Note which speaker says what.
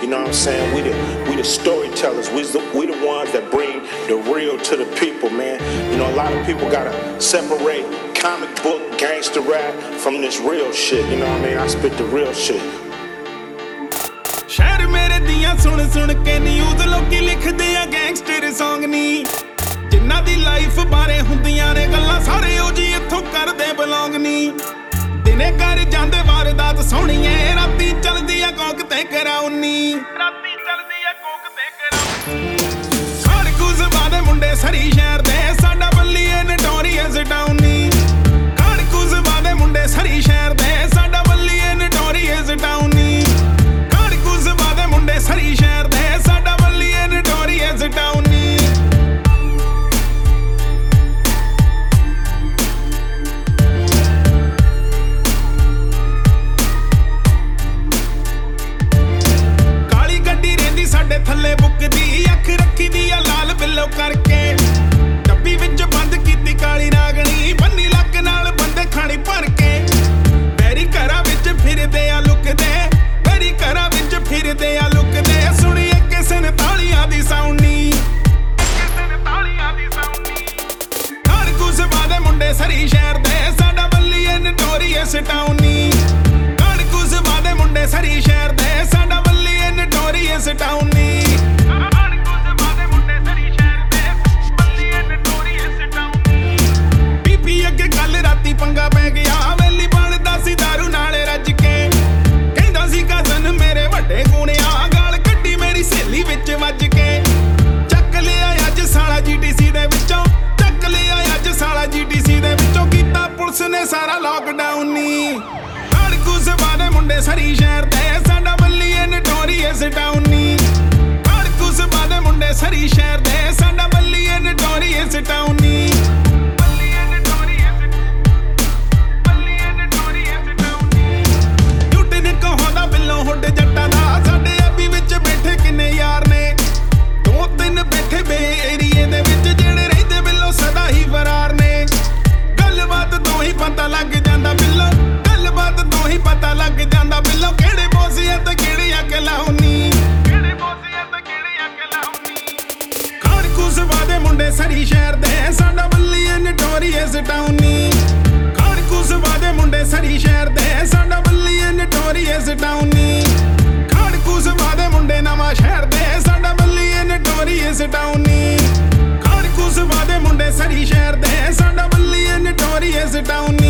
Speaker 1: You know what I'm saying? We the storytellers. We the ones that bring the real to the people, man. You know, a lot of people gotta separate comic book gangster rap from this real shit. You know what I mean? I spit the real shit.
Speaker 2: ਸ਼ਹਿਰ ਮੇਰੇ ਦੀਆਂ ਸੁਣ ਸੁਣ ਕੇ news ਲੋਕੀ ਲਿਖਦੇ ਆ gangster song ਨੀ ਜਿਨ੍ਹਾਂ ਦੀ ਲਾਈਫ ਬਾਰੇ ਹੁੰਦੀਆਂ ਨੇ ਗੱਲਾਂ ਸਾਰੇ ਉਹ ਜੀ ਇੱਥੋਂ ਕਰਦੇ ਬਿਲੋਂਗ ਨੀ ਦਿਨੇ ਕਰ ਜਾਂਦੇ ਵਾਰਦਾਤ ਸੋਹਣੀਏ ਰਾਤੀ ਚੱਲਦੀ ਆ ਕੋਕ ਤੇ ਕਰਾਉਣੀ ਰਾਤੀ ਚੱਲਦੀ ਆ ਕੋਕ ਤੇ ਕਰਾਉਣੀ ਖਾੜ ਕੁਜ਼ਬਾ ਦੇ ਮੁੰਡੇ ਸਰੀ ਸ਼ਹਿਰ ਦੇ ਸਾਡਾ ਬੱਲੀਏ ਨਟੋਰੀਅਸ ਟਾਊਨੀ ਖਾੜ ਕੁਜ਼ਬਾ ਦੇ ਮੁੰਡੇ ਸਰੀ ਸ਼ਹਿਰ ਦੇ ਸਾਡਾ ਬੱਲੀਏ ਨਟੋਰੀਅਸ ਟਾਊਨੀ ਮੁੰਡੇ ਸਰੀ ਸ਼ਹਿਰ ਦੇ ਸਾਡਾ ਬੱਲੀਏ ਨਟੋਰੀਅਸ ਟਾਊਨੀ ਕਾਲੀ ਗੱਡੀ ਰਹਿੰਦੀ ਸਾਡੇ ਥੱਲੇ ਬੁੱਕਦੀ ਅੱਖ ਰੱਖੀ ਦੀ ਆ ਲਾਲ ਬਿੱਲੋ ਕਰਕੇ ਡੱਬੀ ਵਿੱਚ ਬੰਦ ਕੀਤੀ ਕਾਲੀ ਰਾਗਣੀ ਬੰਨੀ ਲੱਕ ਨਾਲ ਬੰਦੇ ਖਾਣੀ ਭਰ ਕੇ ਬੈਰੀ ਘਰਾਂ ਵਿੱਚ ਫਿਰਦੇ ਆ ਲੁਕਦੇ ਬੈਰੀ ਘਰਾਂ ਵਿੱਚ ਫਿਰਦੇ ਆ ਲੁਕਦੇ ਸੁਣੀਏ ਕਿਸੇ ਨੇ ਤਾਲੀਆਂ ਦੀ ਸਾਊਂਡੀ ਕਿਸੇ ਨੇ ਤਾਲੀਆਂ ਦੀ ਸਾਊਂਡੀ ਖਾੜ ਕੁਜ਼ਬਾ ਦੇ ਮੁੰਡੇ ਸਰੀ ਸ਼ਹਿਰ ਦੇ ਸਾਡਾ ਬੱਲੀਏ ਨਟੋਰੀਅਸ ਟਾਊਨੀ ਖਾੜ ਕੁਜ਼ਬਾ ਦੇ ਮੁੰਡੇ ਸਰੀ ਸ਼ਹਿਰ ਦੇ ਸਾਡਾ ਬੱਲੀਏ ਨਟੋਰੀਅਸ ਟਾਊਨੀ ਖਾੜ ਕੁਜ਼ਬਾ ਦੇ ਮੁੰਡੇ ਸਰੀ ਸ਼ਹਿਰ ਦੇ ਬੱਲੀਏ ਨਟੋਰੀਅਸ ਟਾਊਨੀ ਬੀਬੀ ਅੱਗੇ ਕੱਲ ਰਾਤੀ ਪੰਗਾ ਪੈ ਗਿਆ ਵੇਲੀ ਬਣਦਾ ਸੀ ਦਾਰੂ ਨਾਲ ਰੱਜ ਕੇ ਕਹਿੰਦਾ ਸੀ ਕਜ਼ਨ ਮੇਰੇ ਵੱਡੇ ਗੁਣਿਆ ਗਾਲ ਕੱਢੀ ਮੇਰੀ ਸਹੇਲੀ ਵਿੱਚ ਵੱਜ ਕੇ ਚੱਕ ਲਿਆ ਅੱਜ ਸਾਲਾ ਜੀਟੀਸੀ ਦੇ ਵਿੱਚੋਂ ਚੱਕ ਲਿਆ ਅੱਜ ਸਾਲਾ ਜੀਟੀਸੀ ਦੇ ਵਿੱਚੋਂ ਕੀਤਾ ਪੁਲਿਸ ਨੇ ਸਾਰਾ ਲੋਕਡਾਊਨ ਨੀ ਖਾੜ ਕੁਜ਼ਬਾ ਦੇ ਮੁੰਡੇ ਸਰੀ ਸ਼ਹਿਰ ਦੇ ਸਾਡਾ ਬੱਲੀਏ ਨਟੋਰੀਅਸ ਟਾਊਨੀ ਖਾੜ ਕੁਜ਼ਬਾ ਦੇ ਮੁੰਡੇ ਸਰੀ ਸ਼ਹਿਰ ਦੇ ਸਾਡਾ ਬੱਲੀਏ ਨਟੋਰੀਅਸ ਟਾਊਨੀ ਹੁੱਡ ਜੱਟਾਂ ਦਾ ਸਾਡੇ ਐਬੀ ਵਿੱਚ ਬੈਠੇ ਕਿੰਨੇ ਯਾਰ ਨੇ ਦੋ ਤਿੰਨ ਬੈਠੇ ਬੇ ਏਰੀਏ ਦੇ ਵਿੱਚ ਜਿਹੜੇ ਰਹਿੰਦੇ ਬਿੱਲੋ ਸਦਾ ਹੀ ਫਰਾਰ ਨੇ ਗੱਲਬਾਤ ਤੋਂ ਹੀ ਪਤਾ ਲੱਗ ਜਾਂਦਾ ਬਿੱਲੋ ਗੱਲਬਾਤ ਤੋਂ ਹੀ ਪਤਾ ਲੱਗ ਜਾਂਦਾ ਬਿੱਲੋ ਕਿਹੜੇ ਬੋਸੀਆਂ ਤੇ ਕਿਹੜੀ ਅੱਗ ਲਾਉਣੀ ਕਿਹੜੇ ਬੋਸੀਆਂ ਤੇ ਕਿਹੜੀ ਅੱਗ ਲਾਉਣੀ ਖਾੜ ਕੁਜ਼ਬਾ ਦੇ ਮੁੰਡੇ ਸਰੀ ਸ਼ਹਿਰ ਦੇ ਸਾਡਾ ਬੱਲੀਏ ਨਟੋਰੀਅਸ ਟਾਊਨੀ ਖਾੜ ਕੁਜ਼ਬਾ ਦੇ ਮੁੰਡੇ ਸਰੀ ਸ਼ਹਿਰ ਦੇ ਸਾਡਾ ਬੱਲੀਏ ਨਟੋਰੀਅਸ ਟਾਊਨੀ ਖਾੜ ਕੁਜ਼ਬਾ ਦੇ ਮੁੰਡੇ ਨਵਾਂ ਸ਼ਹਿਰ ਦੇ ਸਾਡਾ ਬੱਲੀਏ ਨਟੋਰੀਅਸ ਟਾਊਨੀ ਖਾੜ ਕੁਜ਼ਬਾ ਦੇ ਮੁੰਡੇ ਸਰੀ ਸ਼ਹਿਰ ਦੇ ਸਾਡਾ ਬੱਲੀਏ ਨਟੋਰੀਅਸ ਟਾਊਨੀ